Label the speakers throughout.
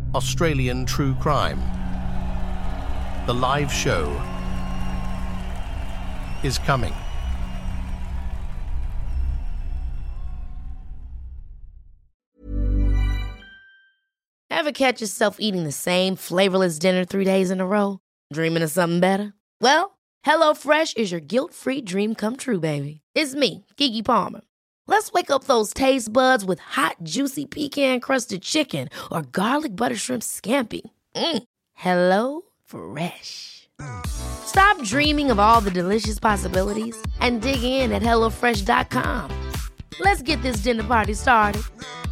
Speaker 1: Australian True Crime. The live show is coming.
Speaker 2: Ever catch yourself eating the same flavorless dinner 3 days in a row? Dreaming of something better? Well, HelloFresh is your guilt-free dream come true, baby. It's me, Keke Palmer. Let's wake up those taste buds with hot, juicy pecan-crusted chicken or garlic butter shrimp scampi. Hello Fresh. Stop dreaming of all the delicious possibilities and dig in at HelloFresh.com. Let's get this dinner party started.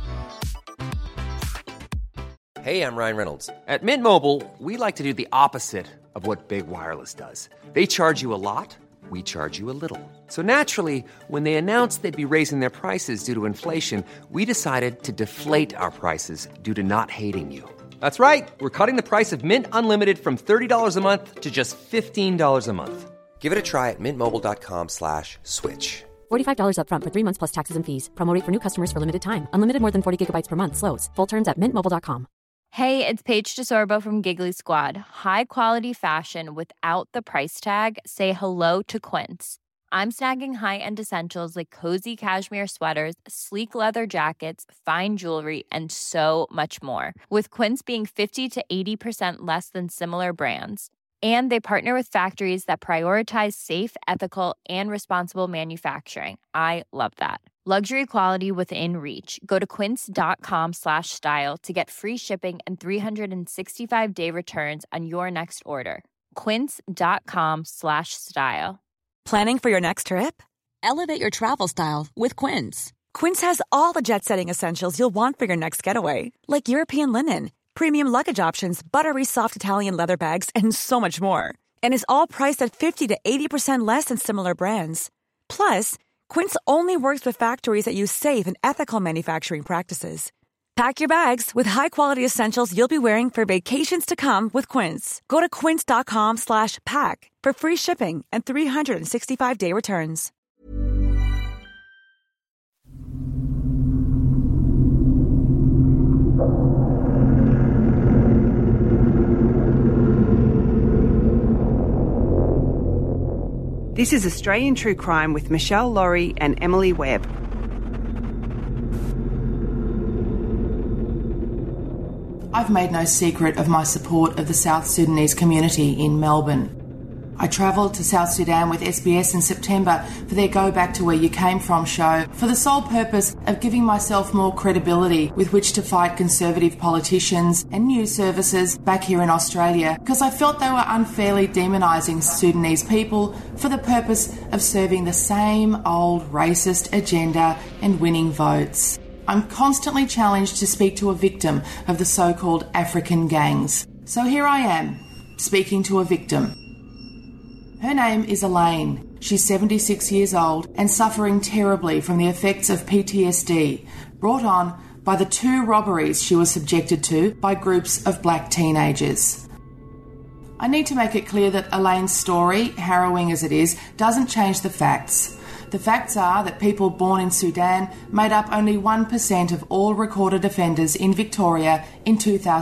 Speaker 3: Hey, I'm Ryan Reynolds. At Mint Mobile, we like to do the opposite of what Big Wireless does. They charge you a lot, we charge you a little. So naturally, when they announced they'd be raising their prices due to inflation, we decided to deflate our prices due to not hating you. That's right. We're cutting the price of Mint Unlimited from $30 a month to just $15 a month. Give it a try at mintmobile.com/switch.
Speaker 4: $45 up front for 3 months plus taxes and fees. Promo rate for new customers for limited time. Unlimited more than 40 gigabytes per month. Slows full terms at mintmobile.com.
Speaker 5: Hey, it's Paige DeSorbo from Giggly Squad. High quality fashion without the price tag. Say hello to Quince. I'm snagging high-end essentials like cozy cashmere sweaters, sleek leather jackets, fine jewelry, and so much more. With Quince being 50 to 80% less than similar brands. And they partner with factories that prioritize safe, ethical, and responsible manufacturing. I love that. Luxury quality within reach. Go to quince.com/style to get free shipping and 365-day returns on your next order. Quince.com/style.
Speaker 6: Planning for your next trip? Elevate your travel style with Quince. Quince has all the jet-setting essentials you'll want for your next getaway, like European linen, premium luggage options, buttery soft Italian leather bags, and so much more. And is all priced at 50 to 80% less than similar brands. Plus, Quince only works with factories that use safe and ethical manufacturing practices. Pack your bags with high-quality essentials you'll be wearing for vacations to come with Quince. Go to quince.com/pack for free shipping and 365-day returns.
Speaker 7: This is Australian True Crime with Michelle Laurie and Emily Webb.
Speaker 8: I've made no secret of my support of the South Sudanese community in Melbourne. I travelled to South Sudan with SBS in September for their Go Back to Where You Came From show for the sole purpose of giving myself more credibility with which to fight Conservative politicians and news services back here in Australia, because I felt they were unfairly demonising Sudanese people for the purpose of serving the same old racist agenda and winning votes. I'm constantly challenged to speak to a victim of the so-called African gangs. So here I am, speaking to a victim. Her name is Elaine. She's 76 years old and suffering terribly from the effects of PTSD brought on by the 2 robberies she was subjected to by groups of black teenagers. I need to make it clear that Elaine's story, harrowing as it is, doesn't change the facts. The facts are that people born in Sudan made up only 1% of all recorded offenders in Victoria in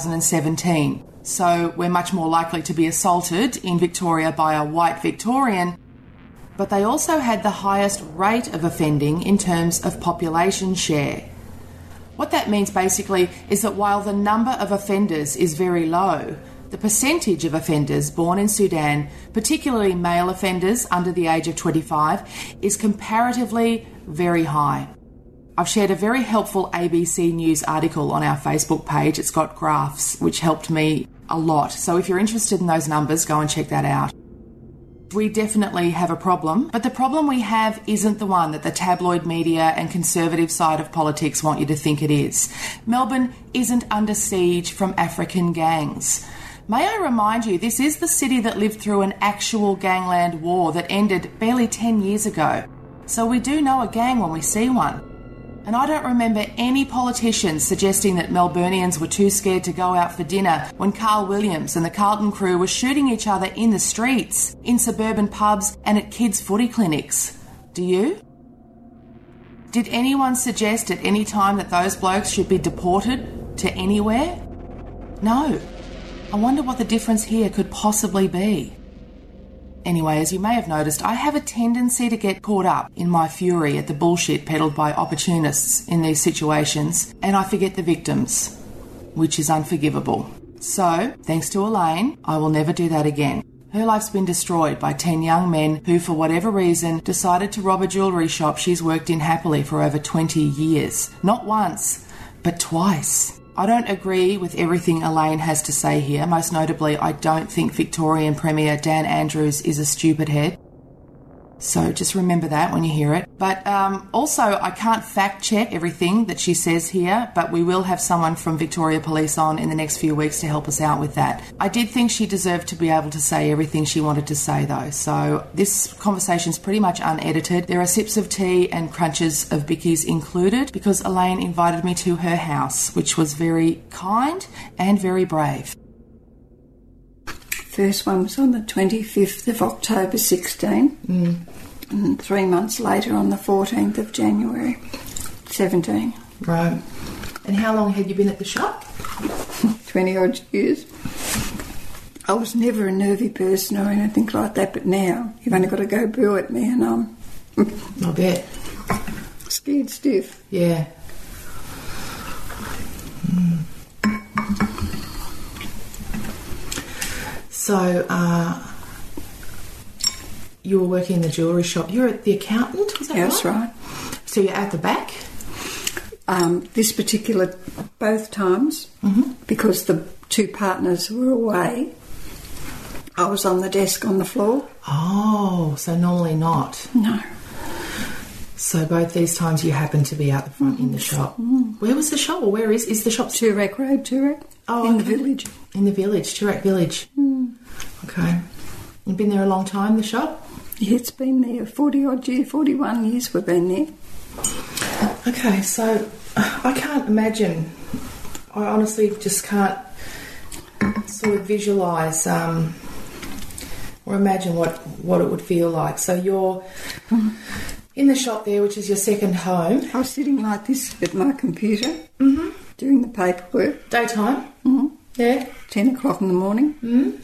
Speaker 8: 2017. So we're much more likely to be assaulted in Victoria by a white Victorian, but they also had the highest rate of offending in terms of population share. What that means basically is that while the number of offenders is very low, the percentage of offenders born in Sudan, particularly male offenders under the age of 25, is comparatively very high. I've shared a very helpful ABC News article on our Facebook page. It's got graphs, which helped me a lot. So if you're interested in those numbers, go and check that out. We definitely have a problem, but the problem we have isn't the one that the tabloid media and conservative side of politics want you to think it is. Melbourne isn't under siege from African gangs. May I remind you, this is the city that lived through an actual gangland war that ended barely 10 years ago. So we do know a gang when we see one. And I don't remember any politicians suggesting that Melburnians were too scared to go out for dinner when Carl Williams and the Carlton crew were shooting each other in the streets, in suburban pubs and at kids' footy clinics. Do you? Did anyone suggest at any time that those blokes should be deported to anywhere? No. I wonder what the difference here could possibly be. Anyway, as you may have noticed, I have a tendency to get caught up in my fury at the bullshit peddled by opportunists in these situations, and I forget the victims, which is unforgivable. So, thanks to Elaine, I will never do that again. Her life's been destroyed by 10 young men who, for whatever reason, decided to rob a jewellery shop she's worked in happily for over 20 years. Not once, but twice. I don't agree with everything Elaine has to say here. Most notably, I don't think Victorian Premier Dan Andrews is a stupid head. So just remember that when you hear it. But also, I can't fact check everything that she says here, but we will have someone from Victoria Police on in the next few weeks to help us out with that. I did think she deserved to be able to say everything she wanted to say, though. So this conversation's pretty much unedited. There are sips of tea and crunches of bickies included because Elaine invited me to her house, which was very kind and very brave.
Speaker 9: First one was on the 25th of October 16, and 3 months later on the 14th of January 17.
Speaker 8: Right. And how long had you been at the shop?
Speaker 9: 20 odd years. I was never a nervy person or anything like that, but now you've only got to go boo at me and I'm
Speaker 8: I bet.
Speaker 9: Scared stiff.
Speaker 8: Yeah. So, you were working in the jewellery shop. You're the accountant, was that right?
Speaker 9: That's right.
Speaker 8: So you're at the back?
Speaker 9: This particular, both times, because the two partners were away, I was on the desk on the floor.
Speaker 8: Oh, so normally not?
Speaker 9: No.
Speaker 8: So both these times you happened to be out the front in the shop. Where was the shop, or where is the shop?
Speaker 9: Toorak Road, Toorak.
Speaker 8: Oh,
Speaker 9: in the village.
Speaker 8: In the village, Toorak Village. Okay. You've been there a long time, the shop?
Speaker 9: Yeah, it's been there 40-odd years, 41 years we've been there.
Speaker 8: Okay, so I can't imagine, I honestly just can't sort of visualise or imagine what it would feel like. So you're in the shop there, which is your second home.
Speaker 9: I was sitting like this at my computer, doing the paperwork.
Speaker 8: Daytime? Yeah.
Speaker 9: 10 o'clock in the morning.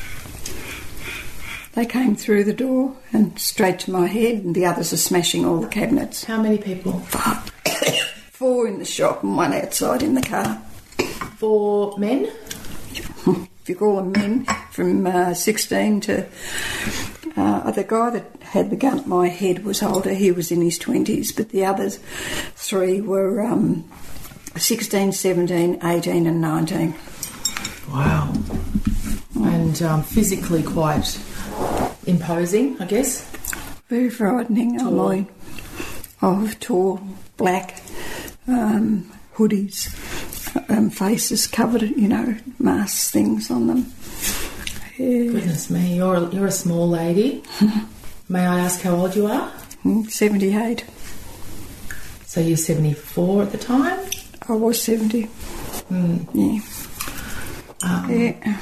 Speaker 9: They came through the door and straight to my head, and the others are smashing all the cabinets.
Speaker 8: How many people?
Speaker 9: 4 in the shop and 1 outside in the car.
Speaker 8: 4 men?
Speaker 9: If you call them men, from 16 to... the guy that had the gun at my head was older, he was in his 20s, but the others 3 were 16, 17, 18 and 19.
Speaker 8: Wow. And physically quite imposing, I guess.
Speaker 9: Very frightening.
Speaker 8: Tall.
Speaker 9: Tall, black, hoodies, faces covered, masks, things on them. Yeah.
Speaker 8: Goodness me, you're a small lady. May I ask how old you are?
Speaker 9: 78.
Speaker 8: So you're 74 at the time?
Speaker 9: I was 70. Yeah. Yeah.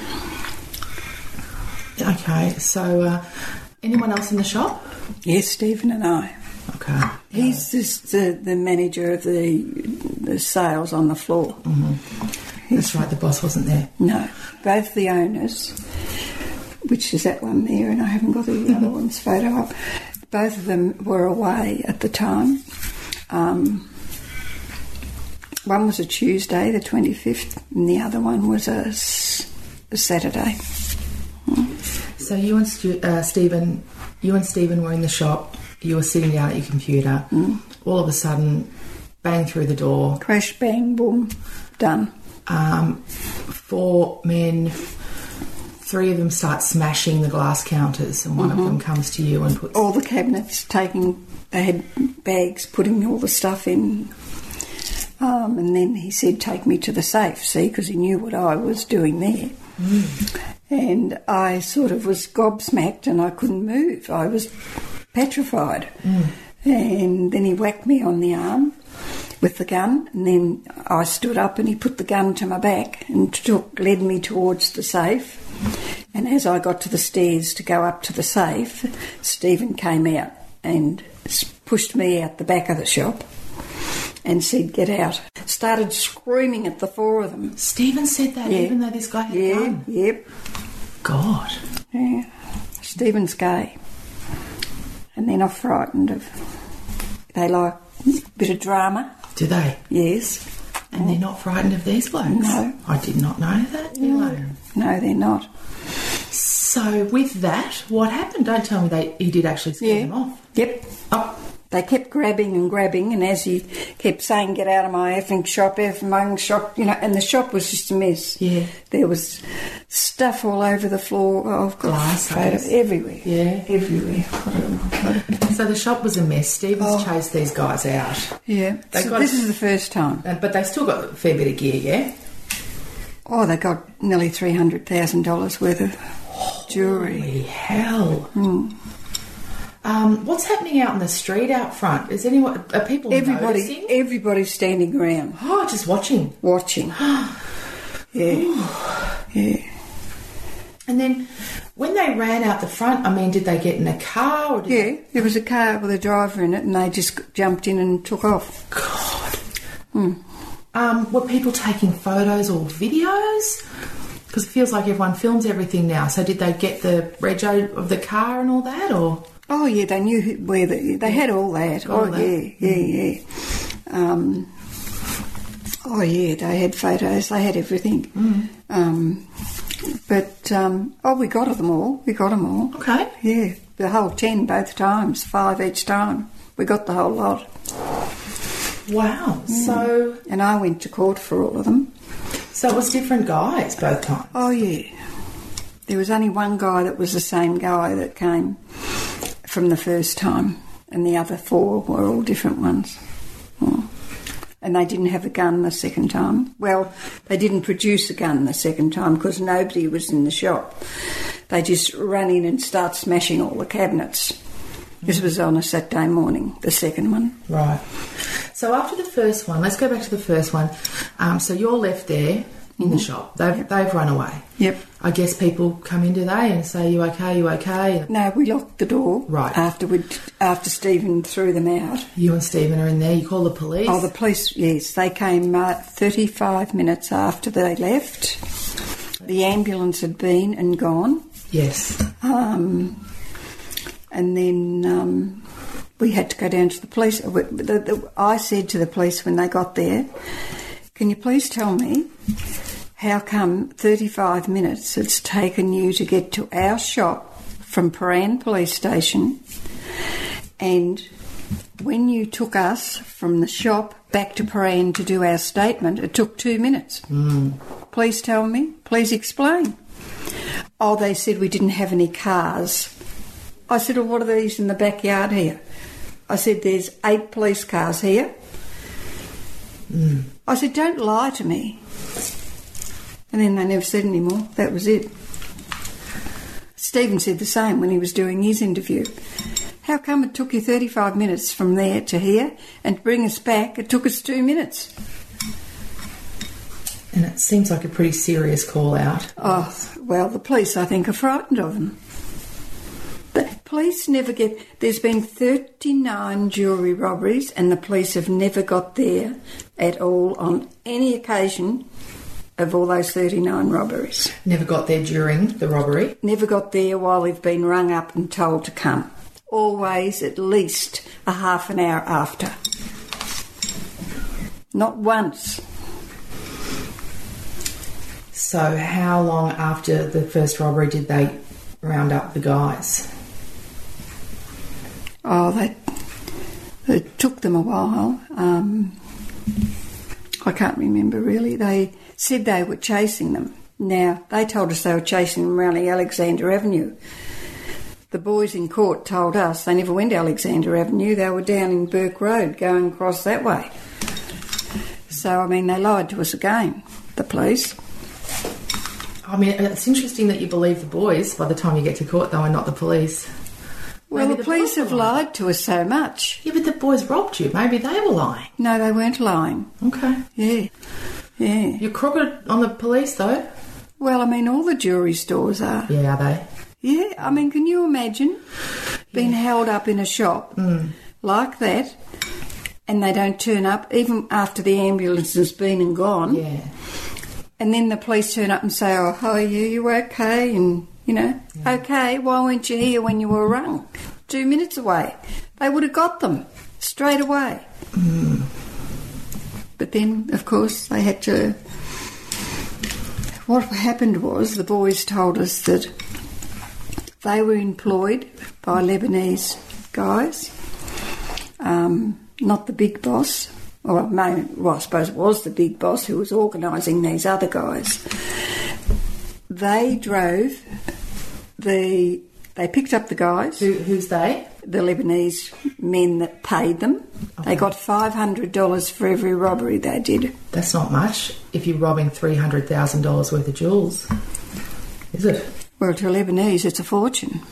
Speaker 8: Okay, so anyone else in the shop?
Speaker 9: Yes, Stephen and I.
Speaker 8: Okay.
Speaker 9: He's just the manager of the sales on the floor.
Speaker 8: That's right, the boss wasn't there.
Speaker 9: No, both the owners, which is that one there, and I haven't got the other one's photo up. Both of them were away at the time. One was a Tuesday, the 25th, and the other one was a Saturday.
Speaker 8: So you and Stephen were in the shop. You were sitting down at your computer. All of a sudden, bang through the door.
Speaker 9: Crash, bang, boom, done.
Speaker 8: 4 men. 3 of them start smashing the glass counters, and one of them comes to you and puts
Speaker 9: all the cabinets. They had bags, putting all the stuff in. And then he said, "Take me to the safe." See, because he knew what I was doing there. And I sort of was gobsmacked and I couldn't move. I was petrified. And then he whacked me on the arm with the gun, and then I stood up and he put the gun to my back and led me towards the safe. And as I got to the stairs to go up to the safe, Stephen came out and pushed me out the back of the shop and said, "Get out." started screaming at the four of them.
Speaker 8: Stephen said that, even though this guy had a gun?
Speaker 9: Yep.
Speaker 8: God.
Speaker 9: Yeah. Stephen's gay. And they're not frightened of... They like a bit of drama.
Speaker 8: Do they?
Speaker 9: Yes.
Speaker 8: And they're not frightened of these blokes?
Speaker 9: No.
Speaker 8: I did not know that.
Speaker 9: No, they're not.
Speaker 8: So with that, what happened? Don't tell me he did actually scare them off.
Speaker 9: Yep.
Speaker 8: Oh.
Speaker 9: They kept grabbing, and as he kept saying, "Get out of my effing shop, you know," and the shop was just a mess.
Speaker 8: Yeah.
Speaker 9: There was stuff all over the floor. Oh,
Speaker 8: glass
Speaker 9: everywhere.
Speaker 8: Yeah.
Speaker 9: Everywhere.
Speaker 8: So the shop was a mess. Stevens chased these guys out.
Speaker 9: Yeah. This is the first time.
Speaker 8: But they still got a fair bit of gear, yeah?
Speaker 9: Oh, they got nearly $300,000 worth of jewellery.
Speaker 8: Holy hell.
Speaker 9: Mm.
Speaker 8: What's happening out in the street out front? Are people noticing?
Speaker 9: Everybody's standing around.
Speaker 8: Oh, just watching.
Speaker 9: Yeah. Yeah.
Speaker 8: And then when they ran out the front, I mean, did they get in a car? Or
Speaker 9: there was a car with a driver in it, and they just jumped in and took off.
Speaker 8: God. Were people taking photos or videos? Because it feels like everyone films everything now. So did they get the rego of the car and all that, or...?
Speaker 9: Oh, yeah, they knew where they had all that. Yeah. They had photos, they had everything. We got them all.
Speaker 8: Okay.
Speaker 9: Yeah, the whole 10 both times, 5 each time. We got the whole lot.
Speaker 8: Wow, so...
Speaker 9: And I went to court for all of them.
Speaker 8: So it was different guys both times?
Speaker 9: Oh, yeah. There was only one guy that was the same guy that came from the first time, and the other 4 were all different ones. And they didn't have a gun the second time. Well, they didn't produce a gun the second time because nobody was in the shop. They just ran in and start smashing all the cabinets. This was on a Saturday morning, the second one.
Speaker 8: Right. So after the first one, let's go back to the first one. So you're left there in the shop. They've run away.
Speaker 9: Yep.
Speaker 8: I guess people come in today and say, you okay?
Speaker 9: No, we locked the door.
Speaker 8: Right.
Speaker 9: After Stephen threw them out.
Speaker 8: You and Stephen are in there. You call the police?
Speaker 9: Oh, the police, yes. They came 35 minutes after they left. The ambulance had been and gone.
Speaker 8: Yes.
Speaker 9: And then we had to go down to the police. I said to the police when they got there, can you please tell me how come 35 minutes it's taken you to get to our shop from Prahran Police Station, and when you took us from the shop back to Prahran to do our statement, it took 2 minutes. Please tell me. Please explain. Oh, they said we didn't have any cars. I said, well, what are these in the backyard here? I said, there's 8 police cars here. I said, don't lie to me. And then they never said any more. That was it. Stephen said the same when he was doing his interview. How come it took you 35 minutes from there to here, and to bring us back, it took us 2 minutes?
Speaker 8: And it seems like a pretty serious call out.
Speaker 9: Oh, well, the police, I think, are frightened of them. The police never get... There's been 39 jewellery robberies, and the police have never got there at all on any occasion of all those 39 robberies.
Speaker 8: Never got there during the robbery?
Speaker 9: Never got there while they've been rung up and told to come. Always at least a half an hour after. Not once.
Speaker 8: So how long after the first robbery did they round up the guys?
Speaker 9: Oh, it took them a while. I can't remember really. They said they were chasing them. Now, they told us they were chasing them around the Alexander Avenue. The boys in court told us they never went to Alexander Avenue. They were down in Burke Road going across that way. So, I mean, they lied to us again, the police.
Speaker 8: I mean, it's interesting that you believe the boys by the time you get to court, though, and not the police.
Speaker 9: Well, the police have lied to us so much.
Speaker 8: Yeah, but the boys robbed you. Maybe they were lying.
Speaker 9: No, they weren't lying.
Speaker 8: Okay.
Speaker 9: Yeah.
Speaker 8: You're crooked on the police, though?
Speaker 9: Well, I mean, all the jewellery stores are.
Speaker 8: Yeah, are they?
Speaker 9: Yeah, I mean, can you imagine being held up in a shop like that and they don't turn up, even after the ambulance has been and gone.
Speaker 10: Yeah.
Speaker 9: And then the police turn up and say, oh, how are you? You okay? And, okay, why weren't you here when you were rung? 2 minutes away. They would have got them straight away.
Speaker 10: Mm.
Speaker 9: But then, of course, they had to... What happened was the boys told us that they were employed by Lebanese guys, not the big boss. Well, I suppose it was the big boss who was organising these other guys. They drove They picked up the guys.
Speaker 10: Who's they?
Speaker 9: The Lebanese men that paid them. Okay. They got $500 for every robbery they did.
Speaker 10: That's not much if you're robbing $300,000 worth of jewels, is it?
Speaker 9: Well, to Lebanese, it's a fortune.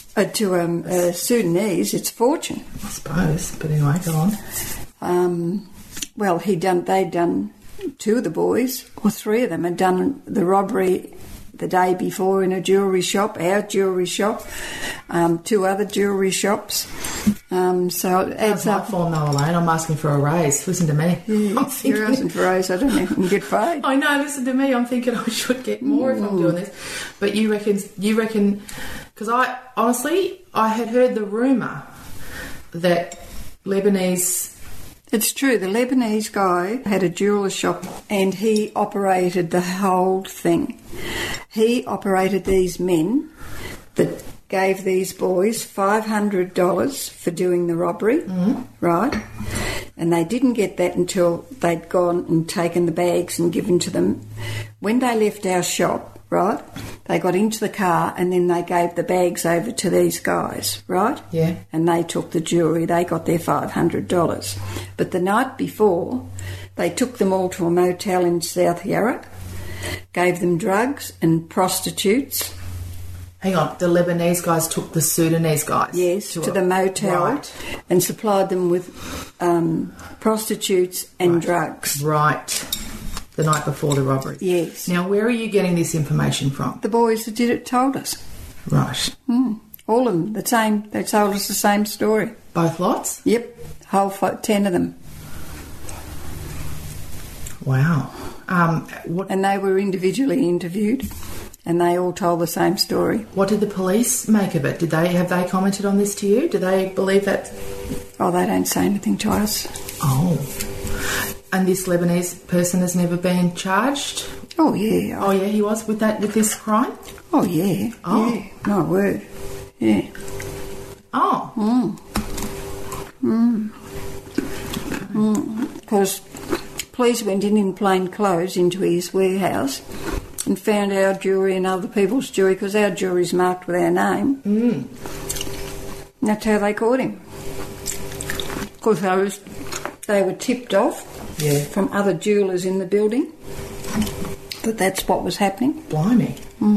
Speaker 9: To Sudanese, it's a fortune.
Speaker 10: I suppose, but anyway, go on.
Speaker 9: Well, they'd done, two of the boys, or three of them, had done the robbery the day before in a jewellery shop, our jewellery shop, two other jewellery shops. So it adds up.
Speaker 10: That's my fault, no, Elaine. I'm asking for a raise. Listen to me.
Speaker 9: Yeah, you're asking for a raise. I don't even get paid.
Speaker 10: I know, listen to me. I'm thinking I should get more if I'm doing this. But you reckon, because I had heard the rumour that Lebanese...
Speaker 9: It's true, the Lebanese guy had a jeweller shop and he operated the whole thing. He operated these men that gave these boys $500 for doing the robbery, right? And they didn't get that until they'd gone and taken the bags and given to them. When they left our shop, right, they got into the car and then they gave the bags over to these guys, right?
Speaker 10: Yeah.
Speaker 9: And they took the jewellery. They got their $500. But the night before, they took them all to a motel in South Yarra, gave them drugs and prostitutes.
Speaker 10: Hang on, the Lebanese guys took the Sudanese guys?
Speaker 9: Yes, to the motel, right, and supplied them with prostitutes and drugs.
Speaker 10: Right. The night before the robbery.
Speaker 9: Yes.
Speaker 10: Now, where are you getting this information from?
Speaker 9: The boys that did it told us.
Speaker 10: Right.
Speaker 9: All of them, the same. They told us the same story.
Speaker 10: Both lots?
Speaker 9: Yep, whole 10 of them.
Speaker 10: Wow.
Speaker 9: And they were individually interviewed, and they all told the same story.
Speaker 10: What did the police make of it? Have they commented on this to you? Do they believe that?
Speaker 9: Oh, they don't say anything to us.
Speaker 10: Oh. And this Lebanese person has never been charged?
Speaker 9: Oh, yeah.
Speaker 10: Oh, yeah, he was with this crime?
Speaker 9: Oh, yeah.
Speaker 10: Oh.
Speaker 9: Yeah. My word. Yeah.
Speaker 10: Oh.
Speaker 9: Because police went in plain clothes into his warehouse and found our jewellery and other people's jewellery, because our jewellery's marked with our name. And that's how they caught him. Because they were tipped off from other jewellers in the building that that's what was happening.
Speaker 10: Blimey.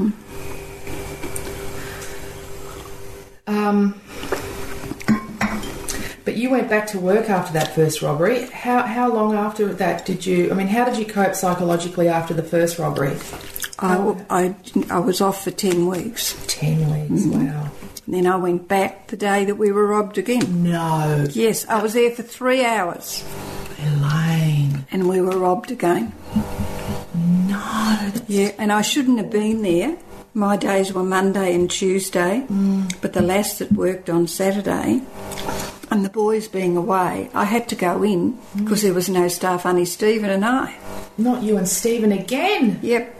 Speaker 10: But you went back to work after that first robbery. How long after that how did you cope psychologically after the first robbery?
Speaker 9: I was off for 10 weeks.
Speaker 10: 10 weeks, wow.
Speaker 9: And then I went back the day that we were robbed again.
Speaker 10: No.
Speaker 9: Yes, I was there for 3 hours.
Speaker 10: Elaine.
Speaker 9: And we were robbed again.
Speaker 10: No.
Speaker 9: Yeah, and I shouldn't have been there. My days were Monday and Tuesday, but the lass that worked on Saturday, and the boys being away, I had to go in because there was no staff, only Stephen and I.
Speaker 10: Not you and Stephen again?
Speaker 9: Yep.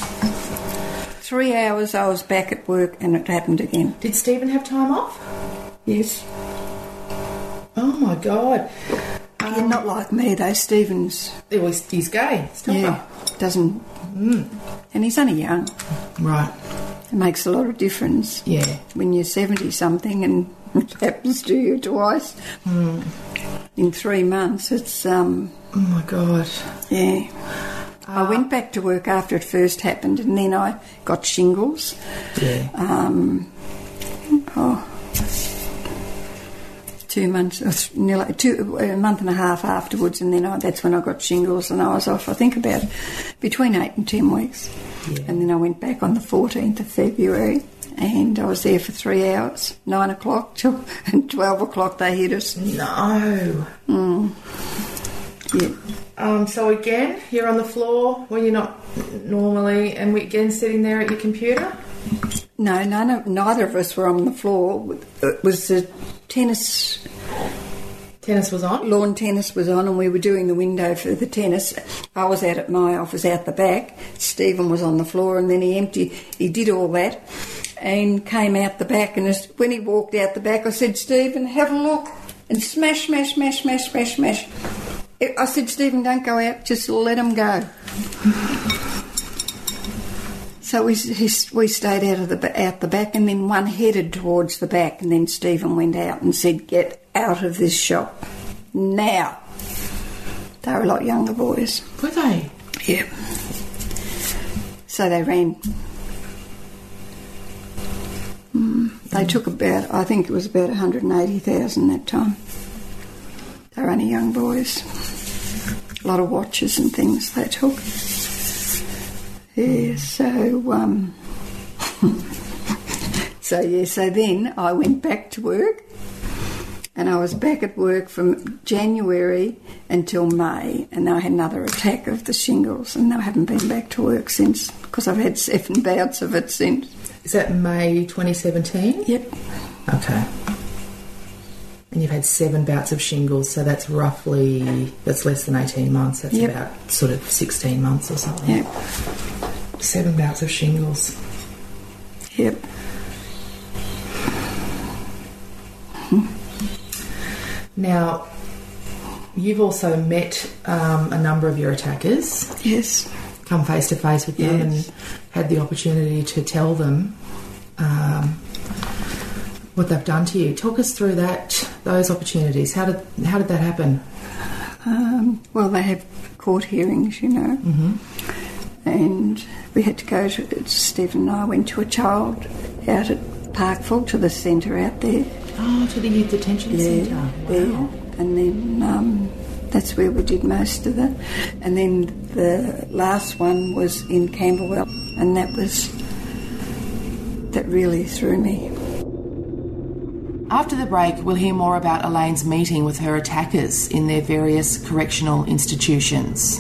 Speaker 9: 3 hours I was back at work and it happened again.
Speaker 10: Did Stephen have time off?
Speaker 9: Yes.
Speaker 10: Oh my God.
Speaker 9: You're not like me though, Stephen's...
Speaker 10: He's gay.
Speaker 9: Doesn't... And he's only young.
Speaker 10: Right.
Speaker 9: It makes a lot of difference.
Speaker 10: Yeah.
Speaker 9: When you're 70-something and it happens to you twice in 3 months, it's...
Speaker 10: Oh my God.
Speaker 9: Yeah. I went back to work after it first happened, and then I got shingles.
Speaker 10: Yeah.
Speaker 9: 2 months, a month and a half afterwards, and then that's when I got shingles, and I was off, I think, about between 8 and 10 weeks. Yeah. And then I went back on the 14th of February, and I was there for 3 hours, 9 o'clock till and 12 o'clock they hit us.
Speaker 10: No.
Speaker 9: Yeah.
Speaker 10: So again, you're on the floor when you're not normally, and we again sitting there at your computer?
Speaker 9: No, neither of us were on the floor. It was the tennis...
Speaker 10: Tennis was on?
Speaker 9: Lawn tennis was on, and we were doing the window for the tennis. I was out at my office out the back. Stephen was on the floor, and then he did all that and came out the back. And when he walked out the back, I said, Stephen, have a look, and smash, smash, smash, smash, smash, smash. I said, Stephen, don't go out, just let him go. So we stayed out the back, and then one headed towards the back, and then Stephen went out and said, get out of this shop now. They were a lot younger boys.
Speaker 10: Were they?
Speaker 9: Yeah. So they ran. They took about, I think it was about 180,000 that time. They were only young boys. A lot of watches and things they took. Yeah, so then I went back to work, and I was back at work from January until May, and I had another attack of the shingles, and I haven't been back to work since, because I've had 7 bouts of it since.
Speaker 10: Is that May 2017?
Speaker 9: Yep.
Speaker 10: Okay. And you've had 7 bouts of shingles, so that's less than 18 months. That's about sort of 16 months or something.
Speaker 9: Yep.
Speaker 10: 7 bouts of shingles.
Speaker 9: Yep.
Speaker 10: Now, you've also met a number of your attackers.
Speaker 9: Yes.
Speaker 10: Come face to face with them and had the opportunity to tell them what they've done to you. Talk us through those opportunities. How did that happen?
Speaker 9: Well, they have court hearings, you know. Mm-hmm. And we had to go to, Stephen and I went to a child out at Parkville, to the centre out there.
Speaker 10: Oh, to the youth detention centre. Wow.
Speaker 9: Yeah. And then that's where we did most of that. And then the last one was in Camberwell, and that really threw me.
Speaker 8: After the break, we'll hear more about Elaine's meeting with her attackers in their various correctional institutions.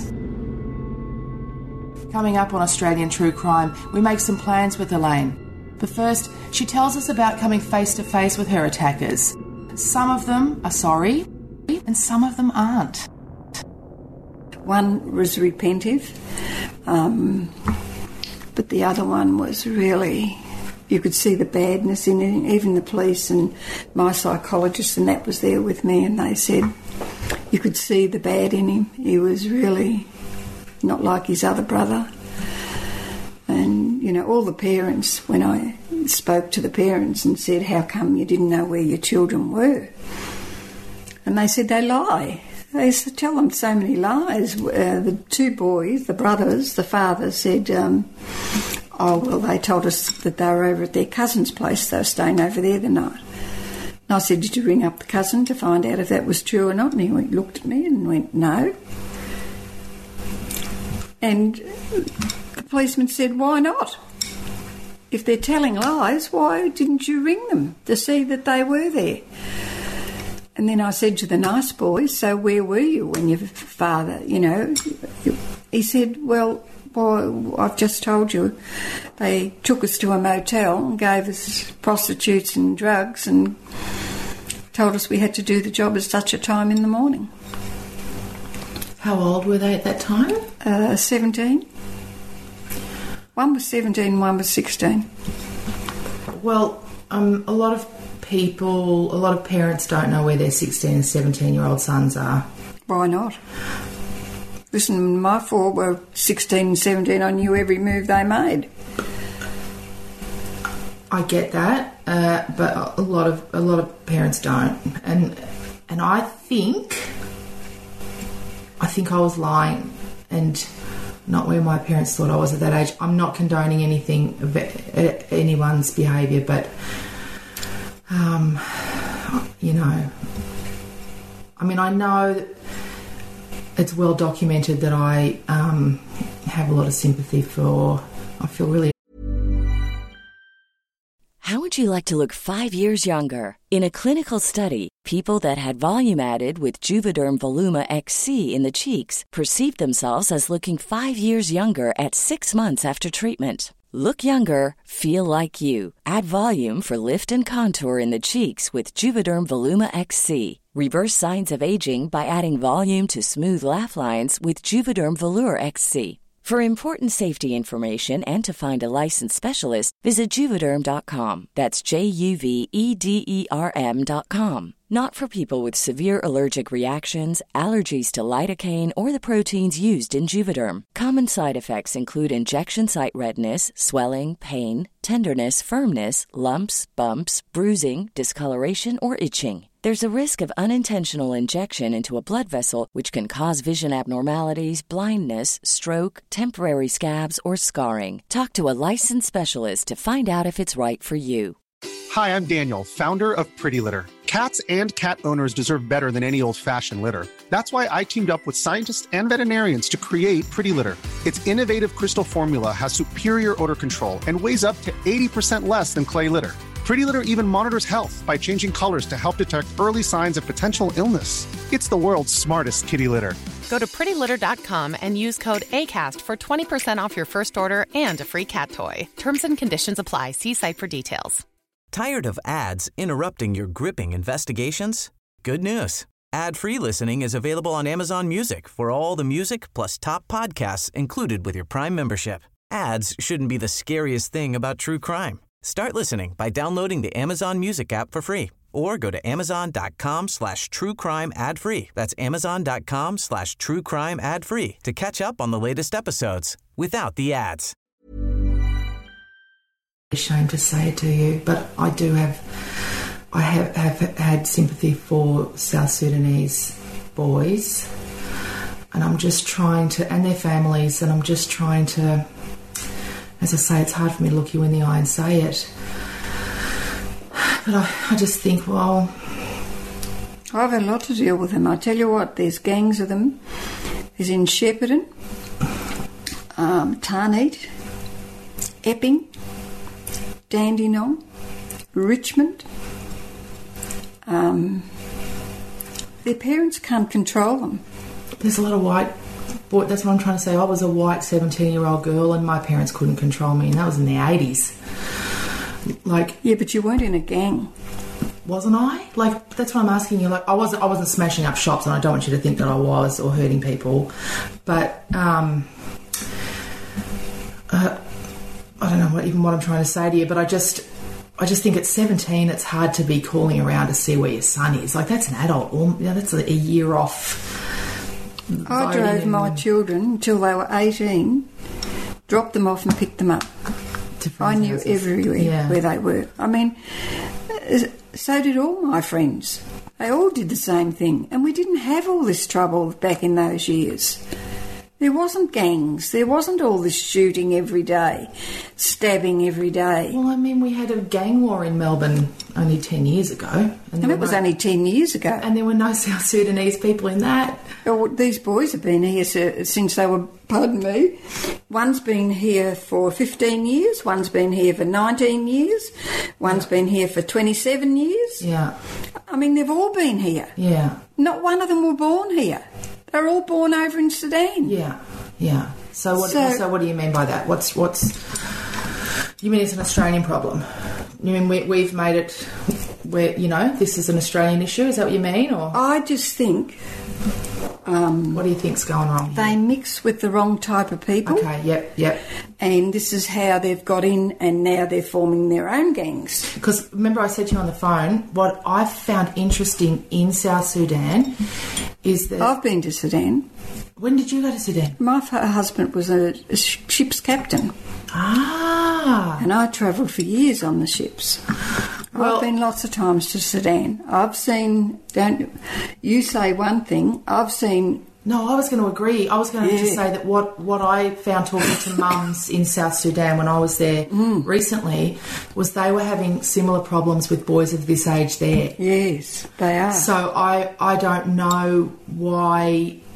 Speaker 8: Coming up on Australian True Crime, we make some plans with Elaine. But first, she tells us about coming face to face with her attackers. Some of them are sorry, and some of them aren't.
Speaker 9: One was repentive, but the other one was really... You could see the badness in it. Even the police and my psychologist and that was there with me, and they said you could see the bad in him. He was really not like his other brother. And, you know, all the parents, when I spoke to the parents and said, how come you didn't know where your children were? And they said they lie. They used to tell them so many lies. The 2 boys, the brothers, the father said... oh, well, they told us that they were over at their cousin's place. They were staying over there the night. And I said, did you ring up the cousin to find out if that was true or not? And he looked at me and went, no. And the policeman said, why not? If they're telling lies, why didn't you ring them to see that they were there? And then I said to the nice boy, so where were you when your father, you know? He said, well, I've just told you. They took us to a motel and gave us prostitutes and drugs and told us we had to do the job at such a time in the morning.
Speaker 10: How old were they at that time?
Speaker 9: 17. One was 17, one was 16.
Speaker 10: Well, a lot of parents don't know where their 16 and 17-year-old sons are.
Speaker 9: Why not? Listen, my 4 were 16 and 17. I knew every move they made.
Speaker 10: I get that, but a lot of parents don't, and I think I was lying and not where my parents thought I was at that age. I'm not condoning anyone's behaviour, but you know, I mean, I know that it's well documented that I have a lot of sympathy for. I feel really.
Speaker 11: would you like to look 5 years younger? In a clinical study, people that had volume added with Juvederm Voluma XC in the cheeks perceived themselves as looking 5 years younger at 6 months after treatment. Look younger, feel like you. Add volume for lift and contour in the cheeks with Juvederm Voluma XC. Reverse signs of aging by adding volume to smooth laugh lines with Juvederm Volure XC. For important safety information and to find a licensed specialist, visit Juvederm.com. That's JUVEDERM.com. Not for people with severe allergic reactions, allergies to lidocaine, or the proteins used in Juvederm. Common side effects include injection site redness, swelling, pain, tenderness, firmness, lumps, bumps, bruising, discoloration, or itching. There's a risk of unintentional injection into a blood vessel, which can cause vision abnormalities, blindness, stroke, temporary scabs, or scarring. Talk to a licensed specialist to find out if it's right for you.
Speaker 12: Hi, I'm Daniel, founder of Pretty Litter. Cats and cat owners deserve better than any old-fashioned litter. That's why I teamed up with scientists and veterinarians to create Pretty Litter. Its innovative crystal formula has superior odor control and weighs up to 80% less than clay litter. Pretty Litter even monitors health by changing colors to help detect early signs of potential illness. It's the world's smartest kitty litter.
Speaker 13: Go to prettylitter.com and use code ACAST for 20% off your first order and a free cat toy. Terms and conditions apply. See site for details.
Speaker 14: Tired of ads interrupting your gripping investigations? Good news. Ad-free listening is available on Amazon Music for all the music plus top podcasts included with your Prime membership. Ads shouldn't be the scariest thing about true crime. Start listening by downloading the Amazon Music app for free or go to amazon.com/truecrime ad-free. That's amazon.com/truecrime ad-free to catch up on the latest episodes without the ads.
Speaker 10: Ashamed to say it to you, but I have had sympathy for South Sudanese boys, and I'm just trying to, and their families, and I'm just trying to, as I say, it's hard for me to look you in the eye and say it, but I just think, well,
Speaker 9: I've had a lot to deal with them. I tell you what, there's gangs of them. There's in Shepparton, Tarneet, Epping, Dandenong, Richmond. Their parents can't control them.
Speaker 10: There's a lot of white boy. That's what I'm trying to say. I was a white 17-year-old girl, and my parents couldn't control me, and that was in the 80s. Like,
Speaker 9: yeah, but you weren't in a gang,
Speaker 10: wasn't I? Like, that's what I'm asking you. Like, I wasn't smashing up shops, and I don't want you to think that I was, or hurting people. But I don't know what I'm trying to say to you, but I just think at 17 it's hard to be calling around to see where your son is. Like, that's an adult, that's a year off.
Speaker 9: I drove my children until they were 18, dropped them off and picked them up. I knew everywhere where they were. I mean, so did all my friends. They all did the same thing, and we didn't have all this trouble back in those years. There wasn't gangs. There wasn't all this shooting every day, stabbing every day.
Speaker 10: Well, I mean, we had a gang war in Melbourne only 10 years ago.
Speaker 9: And it was only 10 years ago.
Speaker 10: And there were no South Sudanese people in that.
Speaker 9: Oh, these boys have been here since they were, pardon me, one's been here for 15 years, one's been here for 19 years, one's been here for 27 years.
Speaker 10: Yeah.
Speaker 9: I mean, they've all been here.
Speaker 10: Yeah.
Speaker 9: Not one of them were born here. They're all born over in Sudan.
Speaker 10: Yeah, yeah. So what do you mean by that? What's? You mean it's an Australian problem? You mean we've made it where, this is an Australian issue? Is that what you mean? Or
Speaker 9: I just think.
Speaker 10: What do you think's going wrong here?
Speaker 9: They mix with the wrong type of people.
Speaker 10: Okay, yep.
Speaker 9: And this is how they've got in, and now they're forming their own gangs.
Speaker 10: Because remember I said to you on the phone, what I've found interesting in South Sudan is that...
Speaker 9: I've been to Sudan.
Speaker 10: When did you go to Sudan?
Speaker 9: My husband was a ship's captain.
Speaker 10: Ah.
Speaker 9: And I travelled for years on the ships. Well, I've been lots of times to Sudan. I've seen... Don't you say one thing, I've seen...
Speaker 10: No, I was going to agree. I was going to say that what I found talking to mums in South Sudan when I was there recently was they were having similar problems with boys of this age there.
Speaker 9: Yes, they are.
Speaker 10: So I don't know why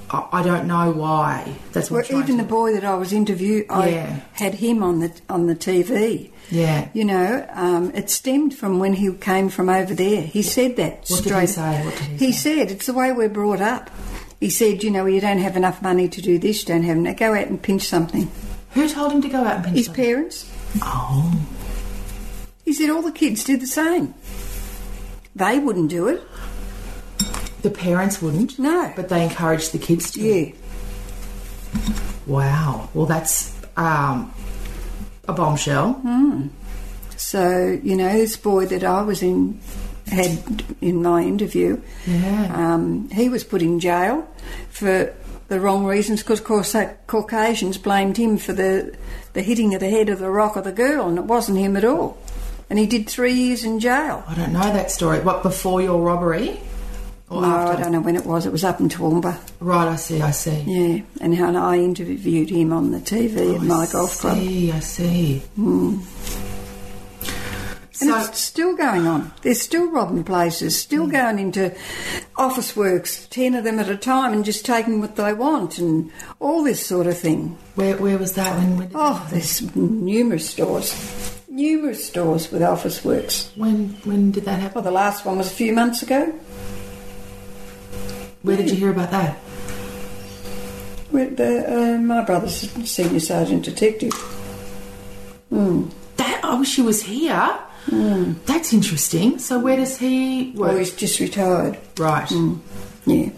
Speaker 10: I don't know why. That's what
Speaker 9: even the boy that I was interviewing, I had him on the TV.
Speaker 10: Yeah.
Speaker 9: You know, it stemmed from when he came from over there. He said that
Speaker 10: What
Speaker 9: straight.
Speaker 10: did he say?
Speaker 9: He said, it's the way we're brought up. He said, you know, you don't have enough money to do this, you don't have enough. Go out and pinch something.
Speaker 10: Who told him to go out and pinch
Speaker 9: His
Speaker 10: something?
Speaker 9: parents.
Speaker 10: Oh.
Speaker 9: He said all the kids did the same. They wouldn't do it.
Speaker 10: The parents wouldn't?
Speaker 9: No.
Speaker 10: But they encouraged the kids to?
Speaker 9: Yeah.
Speaker 10: Wow. Well, that's a bombshell.
Speaker 9: Mm. So, you know, this boy that I was had in my interview, he was put in jail for the wrong reasons because, of course, Caucasians blamed him for the hitting of the head of the rock of the girl, and it wasn't him at all. And he did 3 years in jail.
Speaker 10: I don't know that story. What, before your robbery? Or
Speaker 9: no,
Speaker 10: after?
Speaker 9: I don't know when it was. It was up in Toowoomba.
Speaker 10: Right, I see.
Speaker 9: Yeah, and I interviewed him on the TV at my golf club.
Speaker 10: I see.
Speaker 9: Mm. And it's still going on. They're still robbing places, still going into office works, 10 of them at a time, and just taking what they want and all this sort of thing.
Speaker 10: Where was that? When
Speaker 9: there's numerous stores. Numerous stores with office works.
Speaker 10: When did that happen?
Speaker 9: Well, the last one was a few months ago.
Speaker 10: Where did you hear about that?
Speaker 9: With my brother's senior sergeant detective.
Speaker 10: I wish he was here. That's interesting. So where does he work?
Speaker 9: Oh, he's just retired.
Speaker 10: Right.
Speaker 9: Yeah.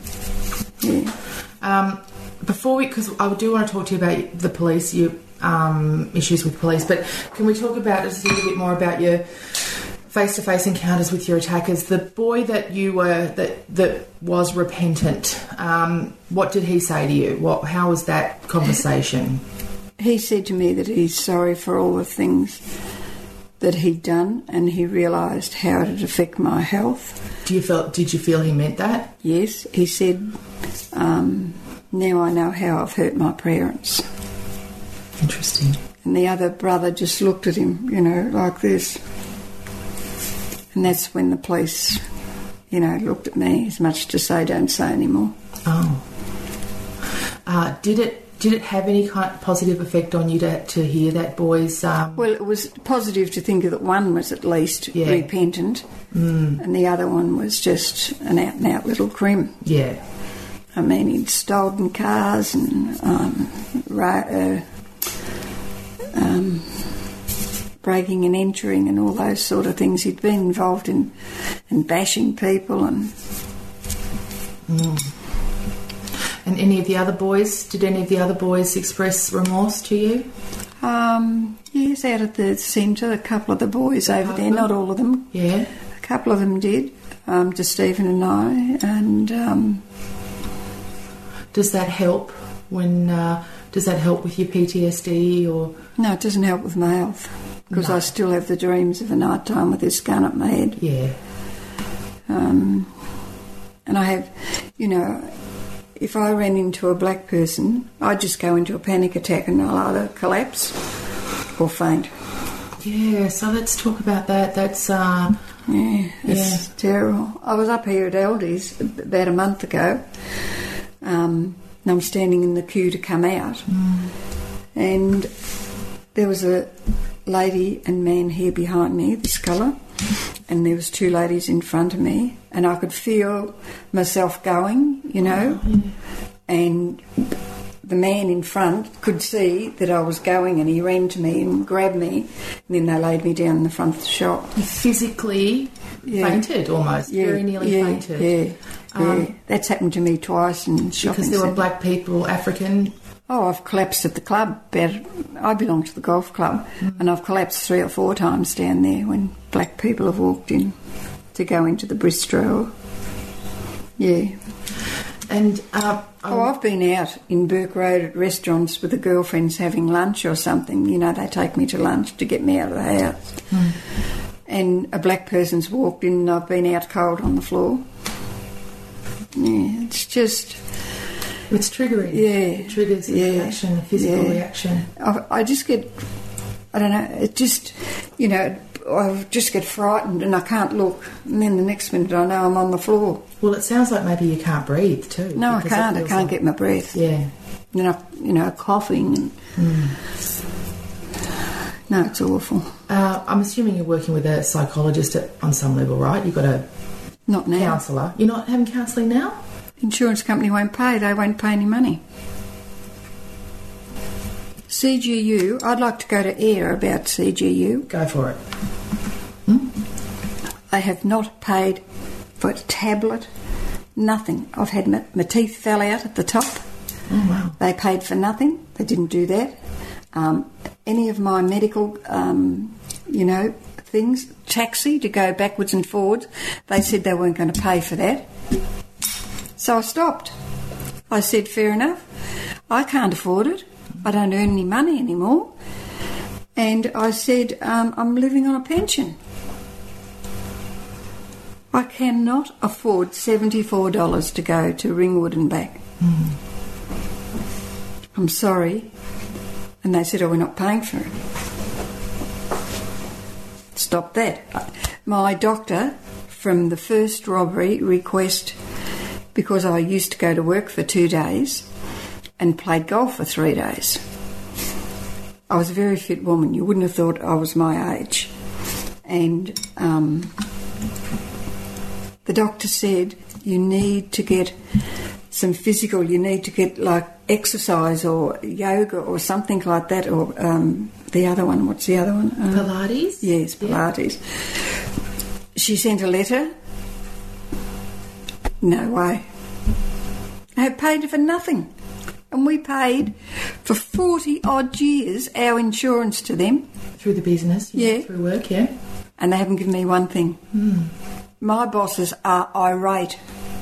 Speaker 10: Before because I do want to talk to you about the police, your issues with police, but can we talk about just a little bit more about your face-to-face encounters with your attackers? The boy that you were that was repentant, what did he say to you? How was that conversation?
Speaker 9: He said to me that he's sorry for all the things that he'd done, and he realised how it would affect my health.
Speaker 10: Did you feel he meant that?
Speaker 9: Yes, he said, now I know how I've hurt my parents.
Speaker 10: Interesting.
Speaker 9: And the other brother just looked at him, you know, like this. And that's when the police, you know, looked at me as much to say, don't say anymore.
Speaker 10: Oh. Did it have any kind of positive effect on you to hear that boy's...
Speaker 9: Well, it was positive to think that one was at least repentant, and the other one was just an out-and-out little crim.
Speaker 10: Yeah.
Speaker 9: I mean, he'd stolen cars and breaking and entering and all those sort of things. He'd been involved in bashing people and...
Speaker 10: And did any of the other boys express remorse to you?
Speaker 9: Yes, out at the centre, a couple of the boys over there, not all of them.
Speaker 10: Yeah.
Speaker 9: A couple of them did, to Stephen and I, and...
Speaker 10: Does that help does that help with your PTSD or...?
Speaker 9: No, it doesn't help with my health, because I still have the dreams of a night time with this gun at my head.
Speaker 10: Yeah.
Speaker 9: And I have, you know... If I ran into a black person, I'd just go into a panic attack and I'll either collapse or faint.
Speaker 10: Yeah, so let's talk about that. That's,
Speaker 9: it's terrible. I was up here at Aldi's about a month ago, and I'm standing in the queue to come out, and there was a lady and man here behind me, this colour, and there was two ladies in front of me, and I could feel myself going, you know, and the man in front could see that I was going, and he ran to me and grabbed me, and then they laid me down in the front of the shop.
Speaker 10: You physically fainted almost, very nearly fainted.
Speaker 9: Yeah, that's happened to me twice in shopping
Speaker 10: because there were black people, African...
Speaker 9: Oh, I've collapsed at the club. I belong to the golf club, and I've collapsed 3 or 4 times down there when black people have walked in to go into the bistro. Yeah.
Speaker 10: And
Speaker 9: I've been out in Burke Road at restaurants with the girlfriends having lunch or something. You know, they take me to lunch to get me out of the house. And a black person's walked in and I've been out cold on the floor. Yeah, it's just...
Speaker 10: It's triggering.
Speaker 9: Yeah.
Speaker 10: It triggers a reaction, a physical reaction.
Speaker 9: I just get... I don't know, it just... You know, I just get frightened and I can't look. And then the next minute I know I'm on the floor.
Speaker 10: Well, it sounds like maybe you can't breathe too.
Speaker 9: No, I can't. I can't get my breath.
Speaker 10: Yeah.
Speaker 9: Coughing. No, it's awful.
Speaker 10: I'm assuming you're working with a psychologist on some level, right? You've got a
Speaker 9: not now
Speaker 10: counsellor. You're not having counselling now?
Speaker 9: Insurance company won't pay. They won't pay any money. CGU, I'd like to go to air about CGU.
Speaker 10: Go for it.
Speaker 9: I have not paid for a tablet, nothing. I've had my teeth fell out at the top.
Speaker 10: Oh, wow.
Speaker 9: They paid for nothing. They didn't do that. Any of my medical, things, taxi to go backwards and forwards, they said they weren't going to pay for that. So I stopped. I said, fair enough. I can't afford it. I don't earn any money anymore. And I said, I'm living on a pension. I cannot afford $74 to go to Ringwood and back. I'm sorry. And they said, we're not paying for it. Stop that. My doctor, from the first robbery, request, because I used to go to work for 2 days and played golf for 3 days. I was a very fit woman. You wouldn't have thought I was my age. And the doctor said, you need to get some physical, you need to get like exercise or yoga or something like that, or the other one, what's the other one?
Speaker 10: Pilates?
Speaker 9: Yes, Pilates. Yeah. She sent a letter. No way. I have paid for nothing. And we paid for 40 odd years our insurance to them.
Speaker 10: Through the business?
Speaker 9: Yeah.
Speaker 10: Through work, yeah.
Speaker 9: And they haven't given me one thing. My bosses are irate.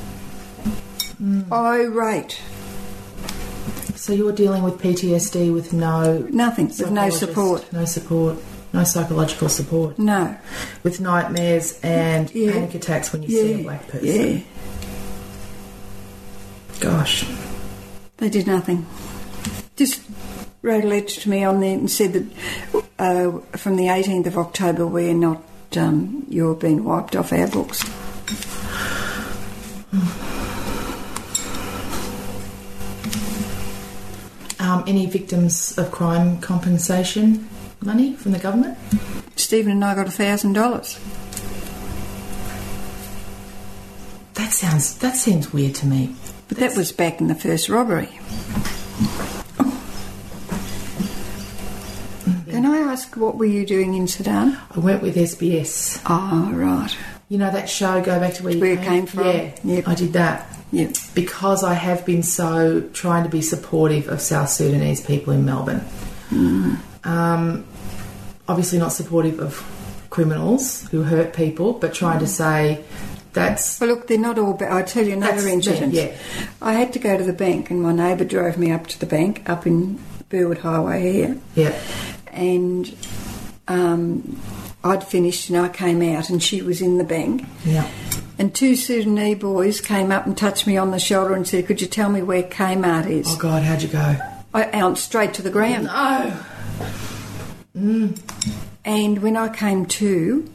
Speaker 9: Irate.
Speaker 10: So you're dealing with PTSD with
Speaker 9: nothing, with no support.
Speaker 10: No support. No psychological support.
Speaker 9: No.
Speaker 10: With nightmares and panic attacks when you see a black person.
Speaker 9: Yeah.
Speaker 10: Gosh.
Speaker 9: They did nothing. Just wrote a letter to me on there and said that from the 18th of October we're not, you're being wiped off our books.
Speaker 10: Any victims of crime compensation money from the government?
Speaker 9: Stephen and I got $1,000.
Speaker 10: That seems weird to me.
Speaker 9: But that was back in the first robbery. Can I ask, what were you doing in Sudan?
Speaker 10: I went with SBS.
Speaker 9: Oh, right.
Speaker 10: You know that show, Go Back to Where You
Speaker 9: Came From?
Speaker 10: Yeah,
Speaker 9: yep.
Speaker 10: I did that.
Speaker 9: Yep.
Speaker 10: Because I have been so trying to be supportive of South Sudanese people in Melbourne. Obviously not supportive of criminals who hurt people, but trying to say that's...
Speaker 9: Well, look, they're not all bad. I'll tell you another incident.
Speaker 10: Yeah.
Speaker 9: I had to go to the bank and my neighbour drove me up to the bank up in Burwood Highway here.
Speaker 10: Yeah.
Speaker 9: And I'd finished and I came out and she was in the bank.
Speaker 10: Yeah.
Speaker 9: And 2 Sudanese boys came up and touched me on the shoulder and said, could you tell me where Kmart is?
Speaker 10: Oh, God, how'd you go?
Speaker 9: I out straight to the ground.
Speaker 10: No.
Speaker 9: And when I came to,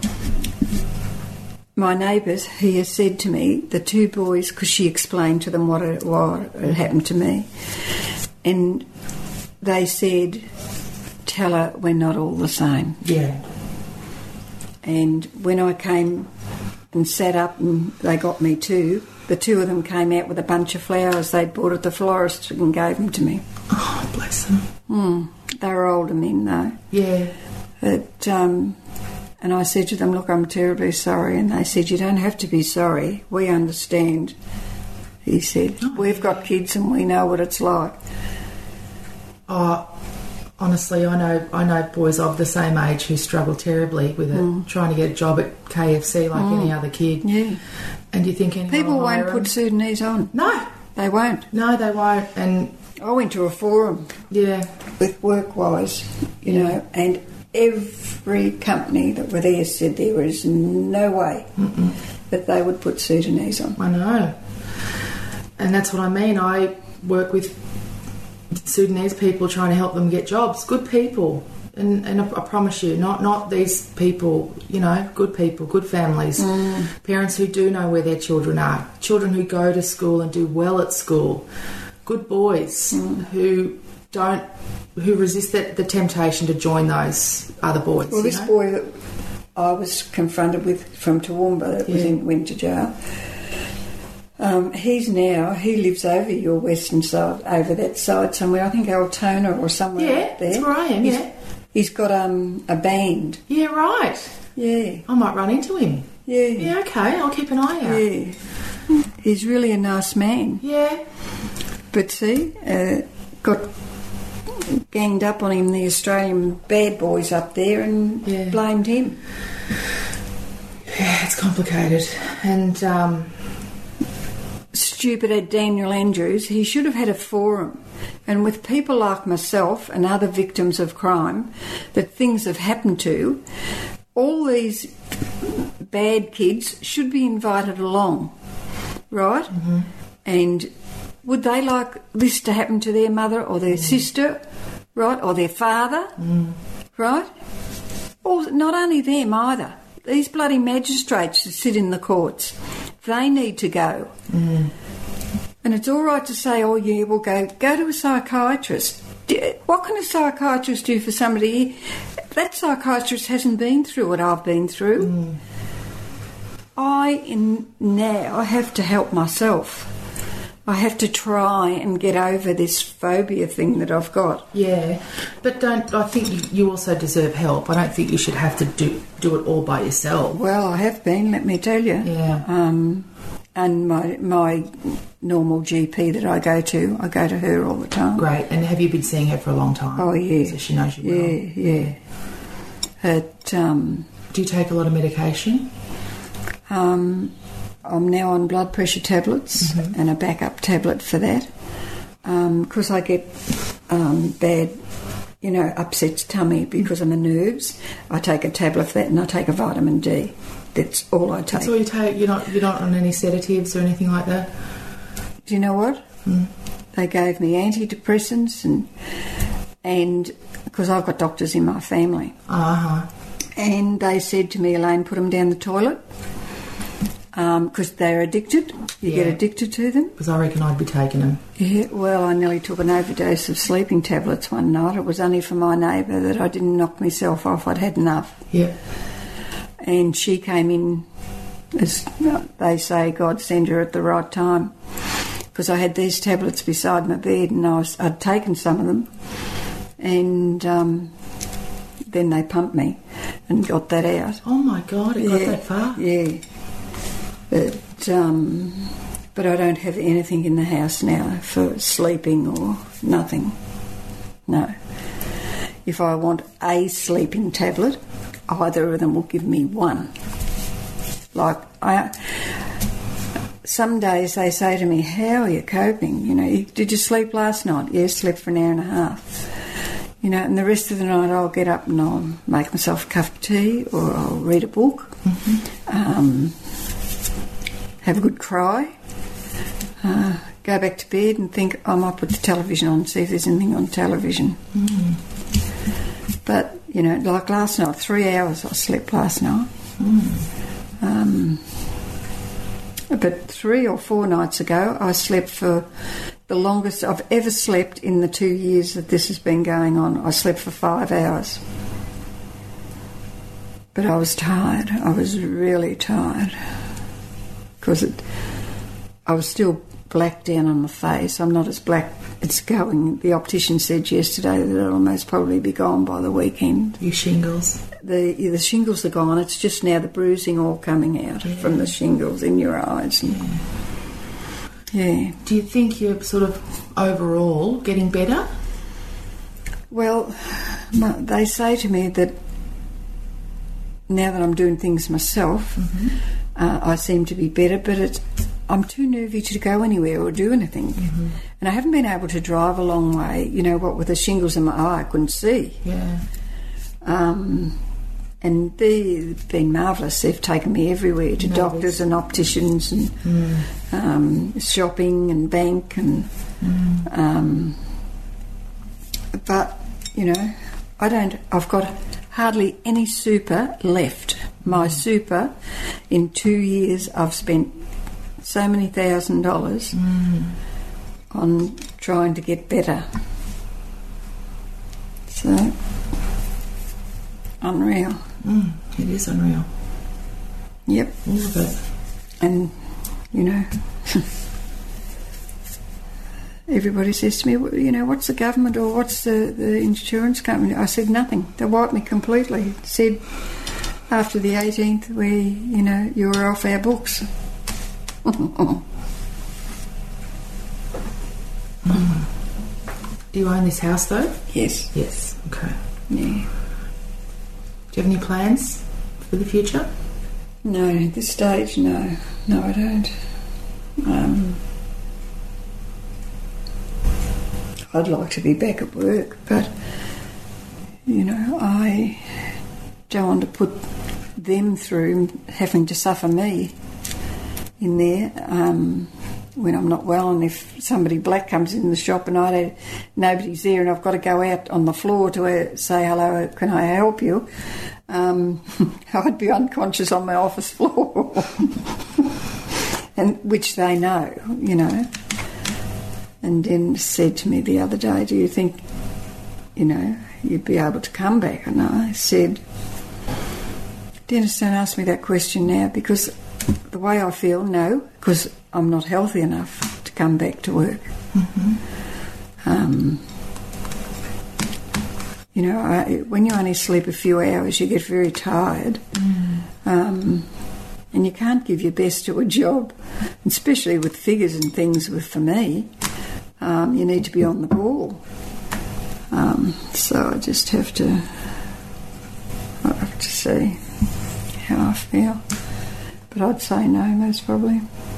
Speaker 9: my neighbours here said to me, the 2 boys, because she explained to them what had happened to me, and they said, tell her we're not all the same.
Speaker 10: Yeah.
Speaker 9: And when I came and sat up and they got me too, the 2 of them came out with a bunch of flowers they'd bought at the florist and gave them to me.
Speaker 10: Oh, bless them.
Speaker 9: They were older men though.
Speaker 10: Yeah.
Speaker 9: But, and I said to them, look, I'm terribly sorry. And they said, you don't have to be sorry. We understand. He said, we've got kids and we know what it's like.
Speaker 10: Oh, honestly, I know boys of the same age who struggle terribly with it, trying to get a job at KFC like any other kid.
Speaker 9: Yeah.
Speaker 10: And you're thinking...
Speaker 9: People won't put Sudanese on.
Speaker 10: No.
Speaker 9: They won't.
Speaker 10: No, they won't. And
Speaker 9: I went to a forum.
Speaker 10: Yeah.
Speaker 9: With Workwise, you know, and every company that were there said there is no way that they would put Sudanese on.
Speaker 10: I know. And that's what I mean. I work with Sudanese people trying to help them get jobs. Good people. And I promise you, not these people, you know, good people, good families, parents who do know where their children are, children who go to school and do well at school, good boys who resist the temptation to join those other boys.
Speaker 9: Well, this boy that I was confronted with from Toowoomba that went to jail, he lives over your western side, over that side somewhere, I think Altona or somewhere up there.
Speaker 10: Yeah, that's where I am,
Speaker 9: He's got a band.
Speaker 10: Yeah, right.
Speaker 9: Yeah.
Speaker 10: I might run into him.
Speaker 9: Yeah.
Speaker 10: Yeah, okay, I'll keep an eye out.
Speaker 9: Yeah. He's really a nice man.
Speaker 10: Yeah.
Speaker 9: But see, got ganged up on him, the Australian bad boys up there, and blamed him.
Speaker 10: Yeah, it's complicated. And
Speaker 9: stupid Daniel Andrews, he should have had a forum, and with people like myself and other victims of crime that things have happened to, all these bad kids should be invited along, right? And would they like this to happen to their mother or their sister, right, or their father, right? Or not only them either. These bloody magistrates that sit in the courts, they need to go. And it's all right to say, oh yeah, we'll go to a psychiatrist. What can a psychiatrist do for somebody? That psychiatrist hasn't been through what I've been through. I now have to help myself. I have to try and get over this phobia thing that I've got.
Speaker 10: Yeah, but I think you also deserve help. I don't think you should have to do it all by yourself.
Speaker 9: Well, I have been, let me tell you.
Speaker 10: Yeah.
Speaker 9: And my normal GP that I go to her all the time.
Speaker 10: Great. And have you been seeing her for a long time?
Speaker 9: Oh, yeah.
Speaker 10: So she knows you well?
Speaker 9: Yeah.
Speaker 10: Do you take a lot of medication?
Speaker 9: I'm now on blood pressure tablets and a backup tablet for that. Because I get bad, upset tummy because of my nerves. I take a tablet for that, and I take a vitamin D. That's all I take.
Speaker 10: That's all you take? You're not on any sedatives or anything like that?
Speaker 9: Do you know what? They gave me antidepressants and because I've got doctors in my family. And they said to me, Elaine, put them down the toilet. Because they're addicted. You get addicted to them.
Speaker 10: Because I reckon I'd be taking them.
Speaker 9: Yeah, well, I nearly took an overdose of sleeping tablets one night. It was only for my neighbour that I didn't knock myself off. I'd had enough.
Speaker 10: Yeah.
Speaker 9: And she came in, as they say, God sent her at the right time. Because I had these tablets beside my bed and I'd taken some of them. And then they pumped me and got that out.
Speaker 10: Oh, my God, it got that far?
Speaker 9: Yeah. But I don't have anything in the house now for sleeping or nothing. No. If I want a sleeping tablet, either of them will give me one. Some days they say to me, how are you coping? Did you sleep last night? Yes, slept for an hour and a half. And the rest of the night I'll get up and I'll make myself a cup of tea or I'll read a book. Have a good cry, go back to bed and think I might put the television on and see if there's anything on television. But, like last night, 3 hours I slept last night. But 3 or 4 nights ago I slept for the longest I've ever slept in the 2 years that this has been going on. I slept for 5 hours. But I was tired. I was really tired. Because I was still black down on my face. I'm not as black. It's going. The optician said yesterday that it'll most probably be gone by the weekend.
Speaker 10: Your shingles?
Speaker 9: The shingles are gone. It's just now the bruising all coming out from the shingles in your eyes. Yeah.
Speaker 10: Do you think you're sort of overall getting better?
Speaker 9: Well, they say to me that now that I'm doing things myself, I seem to be better, but I'm too nervy to go anywhere or do anything. And I haven't been able to drive a long way, what with the shingles in my eye, I couldn't see.
Speaker 10: Yeah.
Speaker 9: And they've been marvellous. They've taken me everywhere, to doctors and opticians and shopping and bank and... but, I've got hardly any super left. My super, in 2 years, I've spent so many $1,000s on trying to get better. So, unreal.
Speaker 10: It is unreal.
Speaker 9: Yep.
Speaker 10: All of it.
Speaker 9: And, you know, everybody says to me, well, you know, what's the government or what's the insurance company? I said nothing. They wiped me completely. Said after the 18th, you know, you were off our books.
Speaker 10: You own this house though?
Speaker 9: Yes.
Speaker 10: Yes, okay.
Speaker 9: Yeah.
Speaker 10: Do you have any plans for the future?
Speaker 9: No, at this stage, no. No, I don't. I'd like to be back at work, but, you know, I don't want to put them through having to suffer me in there when I'm not well, and if somebody black comes in the shop and nobody's there and I've got to go out on the floor to say, hello, can I help you? I'd be unconscious on my office floor. And which they know, you know. And then said to me the other day, do you think, you know, you'd be able to come back? And I said, Dennis, don't ask me that question now, because the way I feel, no, because I'm not healthy enough to come back to work. You know, when you only sleep a few hours, you get very tired. And you can't give your best to a job, especially with figures and things. For me, you need to be on the ball. So I just have to see how I feel. But I'd say no, most probably.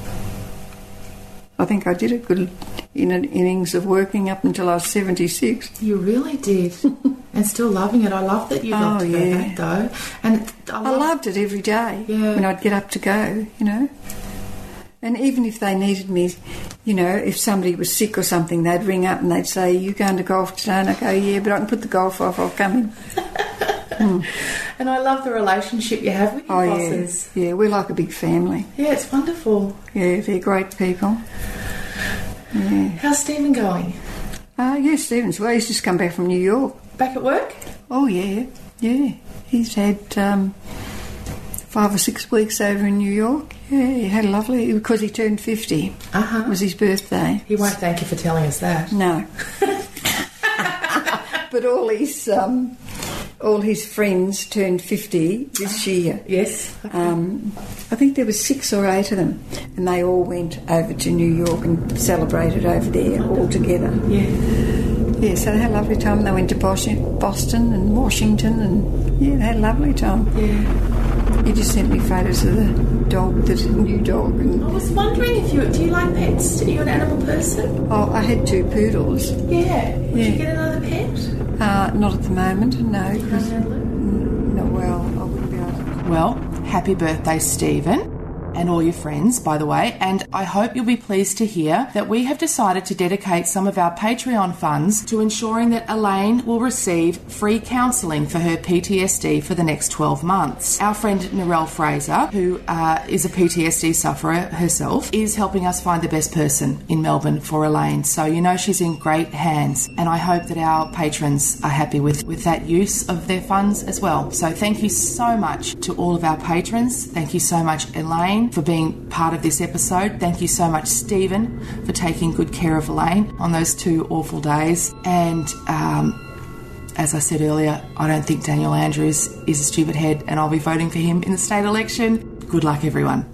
Speaker 9: I think I did a good innings of working up until I was 76.
Speaker 10: You really did. And still loving it. I love that you got to go back, though. And I
Speaker 9: loved it every day when I'd get up to go, you know. And even if they needed me, you know, if somebody was sick or something, they'd ring up and they'd say, you going to golf today? And I go, yeah, but I can put the golf off, I'll come in.
Speaker 10: And I love the relationship you have with your bosses.
Speaker 9: Yeah, we're like a big family.
Speaker 10: Yeah, it's wonderful.
Speaker 9: Yeah, they're great people. Yeah.
Speaker 10: How's Stephen going?
Speaker 9: Yeah, Stephen's well. He's just come back from New York.
Speaker 10: Back at work?
Speaker 9: Oh, yeah. He's had 5 or 6 weeks over in New York. Yeah, he had a lovely... Because he turned 50. It was his birthday.
Speaker 10: He won't thank you for telling us that.
Speaker 9: No. But all his friends turned 50 this year.
Speaker 10: Yes. Okay.
Speaker 9: I think there were 6 or 8 of them, and they all went over to New York and celebrated over there all together. Yeah, so they had a lovely time. They went to Boston and Washington, and they had a lovely time.
Speaker 10: Yeah.
Speaker 9: He just sent me photos of the dog, the new dog. And
Speaker 10: I was wondering if do you like pets? Are you an animal person?
Speaker 9: Oh, I had 2 poodles.
Speaker 10: Yeah. Would you get another pet?
Speaker 9: Not at the moment, no. I wouldn't be able to.
Speaker 15: Well, happy birthday, Stephen. And all your friends, by the way, and I hope you'll be pleased to hear that we have decided to dedicate some of our Patreon funds to ensuring that Elaine will receive free counselling for her PTSD for the next 12 months. Our friend Narelle Fraser, who is a PTSD sufferer herself, is helping us find the best person in Melbourne for Elaine. So you know she's in great hands, and I hope that our patrons are happy with that use of their funds as well. So thank you so much to all of our patrons. Thank you so much, Elaine, for being part of this episode. Thank you so much, Stephen, for taking good care of Elaine on those 2 awful days. And as I said earlier, I don't think Daniel Andrews is a stupid head, and I'll be voting for him in the state election. Good luck, everyone.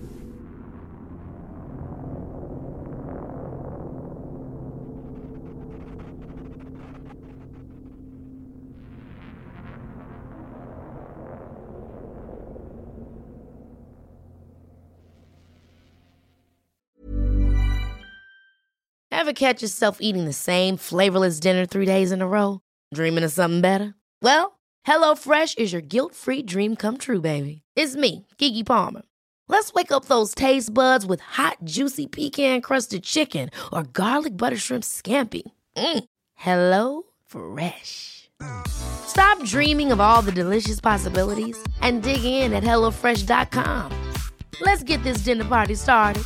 Speaker 2: Ever catch yourself eating the same flavorless dinner 3 days in a row? Dreaming of something better? Well, HelloFresh is your guilt-free dream come true, baby. It's me, Keke Palmer. Let's wake up those taste buds with hot, juicy pecan-crusted chicken or garlic butter shrimp scampi. Hello Fresh. Stop dreaming of all the delicious possibilities and dig in at HelloFresh.com. Let's get this dinner party started.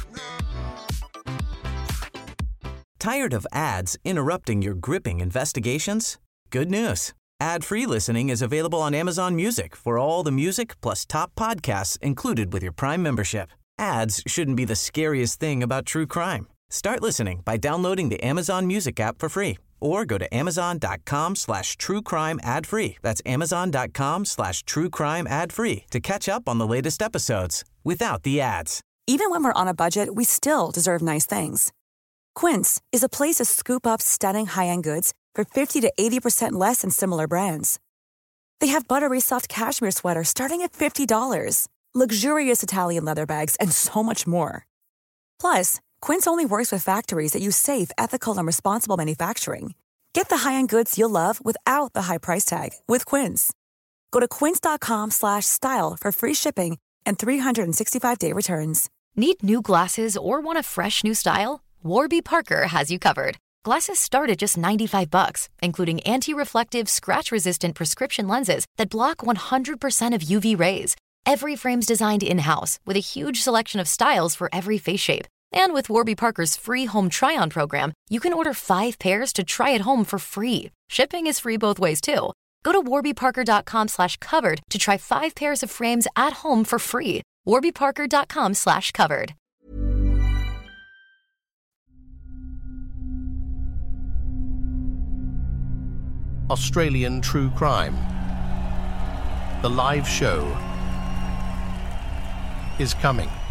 Speaker 14: Tired of ads interrupting your gripping investigations? Good news. Ad-free listening is available on Amazon Music for all the music plus top podcasts included with your Prime membership. Ads shouldn't be the scariest thing about true crime. Start listening by downloading the Amazon Music app for free or go to amazon.com/truecrime ad-free. That's amazon.com/truecrime ad-free to catch up on the latest episodes without the ads.
Speaker 6: Even when we're on a budget, we still deserve nice things. Quince is a place to scoop up stunning high-end goods for 50 to 80% less than similar brands. They have buttery soft cashmere sweaters starting at $50, luxurious Italian leather bags, and so much more. Plus, Quince only works with factories that use safe, ethical, and responsible manufacturing. Get the high-end goods you'll love without the high price tag with Quince. Go to quince.com/style for free shipping and 365-day returns.
Speaker 16: Need new glasses or want a fresh new style? Warby Parker has you covered. Glasses start at just $95, including anti-reflective, scratch-resistant prescription lenses that block 100% of UV rays. Every frame's designed in-house with a huge selection of styles for every face shape. And with Warby Parker's free home try-on program, you can order 5 pairs to try at home for free. Shipping is free both ways, too. Go to warbyparker.com/covered to try 5 pairs of frames at home for free. warbyparker.com/covered.
Speaker 1: Australian True Crime. The live show is coming.